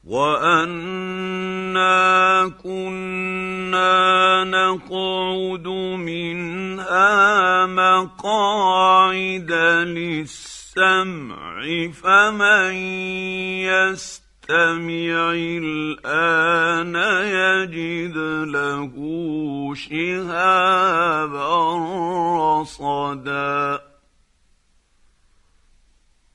وَأَنَّا كُنَّا نَقْعُدُ مِنْهَا مَقَاعِدَ لِلسَّمْعِ ۖ فَمَن يَسْتَمِعِ الْآنَ يَجِدْ لَهُ شِهَابًا رَّصَدًا